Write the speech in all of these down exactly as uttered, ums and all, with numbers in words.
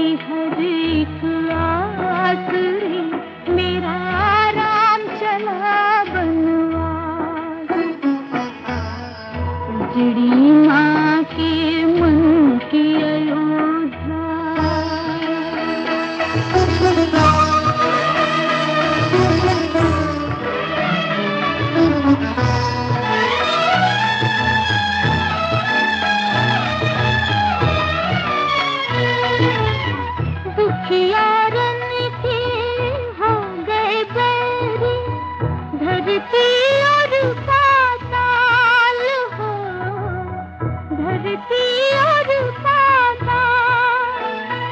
हर एक आसरे मेरा राम चला बनवास। उजड़ी माँ के मन की अयोध्या, दुखियारन के हो गए बैरी, धरती और पाताल हो, धरती और पाताल।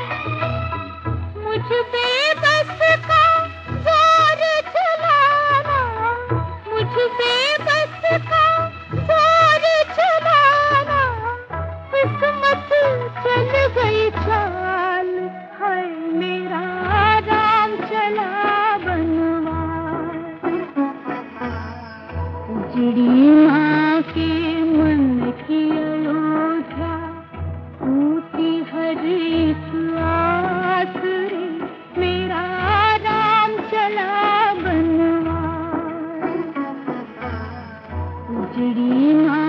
मुझ बेबस का जोर चलाना, मुझ बेबस का जोर चलाना, किस्मत चल गई चाल, हाय मेरा राम चला बनवास। उजड़ी माँ के मन की अयोध्या, टूटी हर एक आसरे मेरा राम चला बनवास। उजड़ी माँ